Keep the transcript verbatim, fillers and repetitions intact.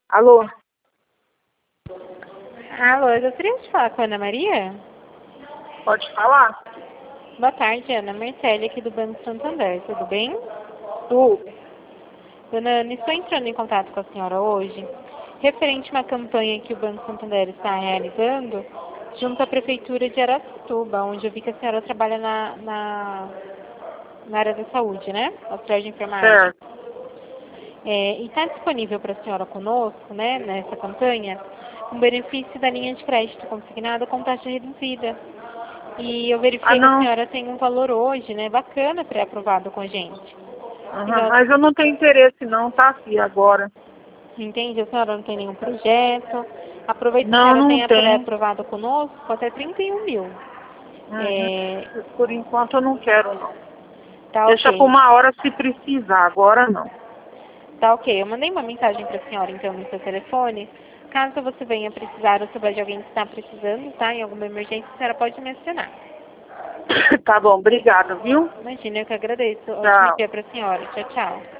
Alô? Alô, eu gostaria de falar com a Ana Maria? Pode falar? Boa tarde, Ana. Marcele aqui do Banco Santander, tudo bem? Tudo. Dona Ana, estou entrando em contato com a senhora hoje, referente a uma campanha que o Banco Santander está realizando junto à Prefeitura de Araçatuba, onde eu vi que a senhora trabalha na, na, na área da saúde, né? Auxiliar de enfermagem. Certo. É, e está disponível para a senhora conosco, né, nessa campanha, um benefício da linha de crédito consignada com taxa reduzida. E eu Ah, verifiquei que a não. senhora tem um valor hoje, né, bacana, pré-aprovado com a gente. Uhum. Então, Mas eu não tenho interesse não, tá, filha, agora. entende? A senhora não tem nenhum projeto. Aproveita que a Não, senhora não tenha tenho. pré-aprovado conosco, até trinta e um mil. Uhum. É, Por enquanto eu não quero, não. tá Deixa por ok. uma hora se precisar, agora não. Tá ok. Eu mandei uma mensagem para a senhora, então, no seu telefone. Caso você venha precisar ou souber de alguém que está precisando, tá? Em alguma emergência, a senhora pode me acionar. Tá bom, obrigada, viu? Imagina, eu que agradeço. Ótimo Tchau. dia para a senhora. Tchau, tchau.